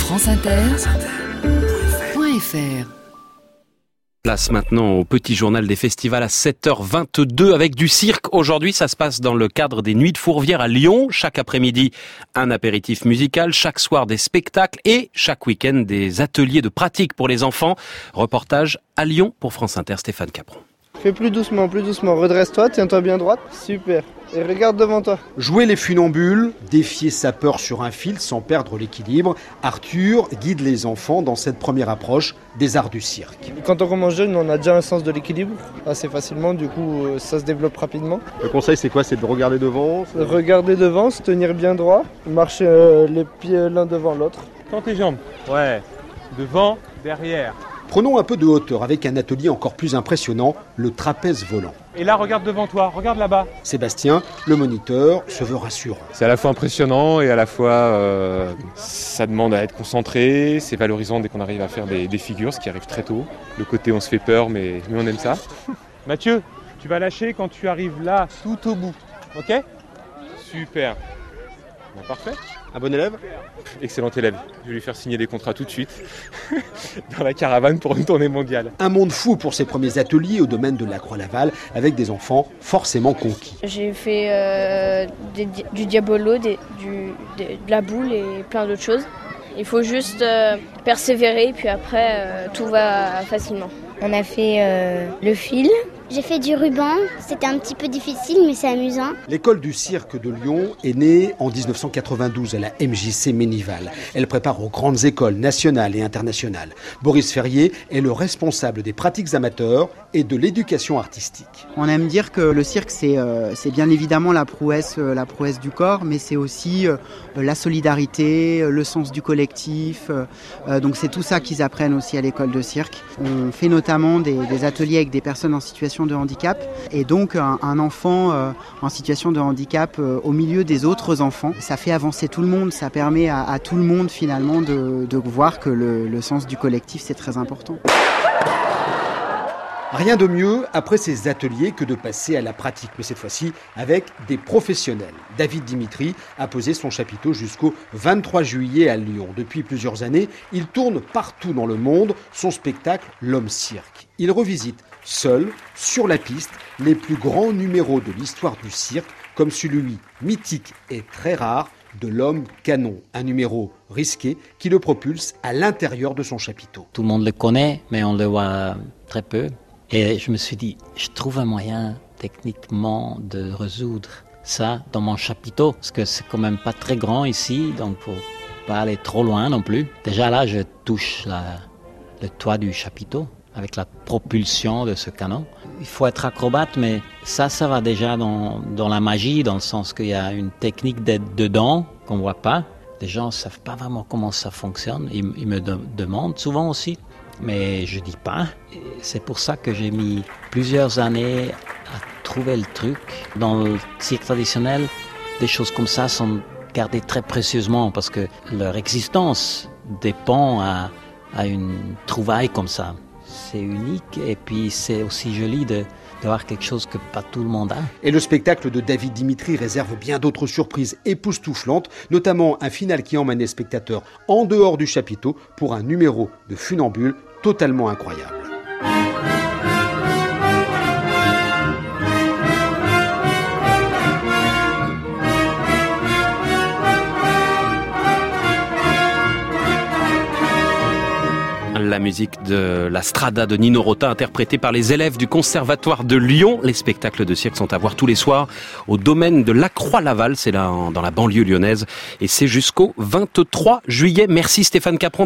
franceinter.fr. Place maintenant au petit journal des festivals à 7h22 avec du cirque. Aujourd'hui, ça se passe dans le cadre des Nuits de Fourvière à Lyon. Chaque après-midi, un apéritif musical, chaque soir des spectacles et chaque week-end des ateliers de pratique pour les enfants. Reportage à Lyon pour France Inter, Stéphane Capron. Fais plus doucement, redresse-toi, tiens-toi bien droite, super. Et regarde devant toi. Jouer les funambules, défier sa peur sur un fil sans perdre l'équilibre, Arthur guide les enfants dans cette première approche des arts du cirque. Quand on commence jeune, on a déjà un sens de l'équilibre assez facilement, du coup ça se développe rapidement. Le conseil c'est quoi? C'est de regarder devant? Regarder devant, se tenir bien droit, marcher les pieds l'un devant l'autre. Tends tes jambes, ouais, devant, derrière. Prenons un peu de hauteur avec un atelier encore plus impressionnant, le trapèze volant. Et là, regarde devant toi, regarde là-bas. Sébastien, le moniteur, se veut rassurant. C'est à la fois impressionnant et à la fois ça demande à être concentré. C'est valorisant dès qu'on arrive à faire des figures, ce qui arrive très tôt. Le côté on se fait peur, mais on aime ça. Mathieu, tu vas lâcher quand tu arrives là, tout au bout. Ok? Super. Bon, parfait. Un bon élève? Excellent élève. Je vais lui faire signer des contrats tout de suite dans la caravane pour une tournée mondiale. Un monde fou pour ses premiers ateliers au domaine de la Croix-Laval avec des enfants forcément conquis. J'ai fait du diabolo, de la boule et plein d'autres choses. Il faut juste persévérer, puis après tout va facilement. On a fait le fil. J'ai fait du ruban, c'était un petit peu difficile mais c'est amusant. L'école du cirque de Lyon est née en 1992 à la MJC Ménival. Elle prépare aux grandes écoles nationales et internationales. Boris Ferrier est le responsable des pratiques amateurs et de l'éducation artistique. On aime dire que le cirque c'est bien évidemment la prouesse du corps, mais c'est aussi la solidarité, le sens du collectif. Donc c'est tout ça qu'ils apprennent aussi à l'école de cirque. On fait notamment des ateliers avec des personnes en situation de handicap et donc un enfant en situation de handicap au milieu des autres enfants, ça fait avancer tout le monde, ça permet à tout le monde finalement de voir que le sens du collectif c'est très important. Rien de mieux après ces ateliers que de passer à la pratique, mais cette fois-ci avec des professionnels. David Dimitri a posé son chapiteau jusqu'au 23 juillet à Lyon. Depuis plusieurs années, il tourne partout dans le monde son spectacle L'Homme Cirque. Il revisite seul, sur la piste, les plus grands numéros de l'histoire du cirque, comme celui mythique et très rare de l'homme canon. Un numéro risqué qui le propulse à l'intérieur de son chapiteau. Tout le monde le connaît, mais on le voit très peu. Et je me suis dit, je trouve un moyen techniquement de résoudre ça dans mon chapiteau, parce que c'est quand même pas très grand ici, donc faut pas aller trop loin non plus. Déjà là, je touche le toit du chapiteau avec la propulsion de ce canon. Il faut être acrobate, mais ça va déjà dans la magie, dans le sens qu'il y a une technique d'être dedans qu'on voit pas. Les gens savent pas vraiment comment ça fonctionne. Ils me demandent souvent aussi, mais je dis pas. Et c'est pour ça que j'ai mis plusieurs années à trouver le truc. Dans le cirque traditionnel, des choses comme ça sont gardées très précieusement parce que leur existence dépend à une trouvaille comme ça. C'est unique et puis c'est aussi joli d'avoir quelque chose que pas tout le monde a. Et le spectacle de David Dimitri réserve bien d'autres surprises époustouflantes, notamment un final qui emmène les spectateurs en dehors du chapiteau pour un numéro de funambule totalement incroyable. La musique de la Strada de Nino Rota, interprétée par les élèves du Conservatoire de Lyon. Les spectacles de cirque sont à voir tous les soirs au domaine de la Croix-Laval, c'est là dans la banlieue lyonnaise, et c'est jusqu'au 23 juillet. Merci Stéphane Capron.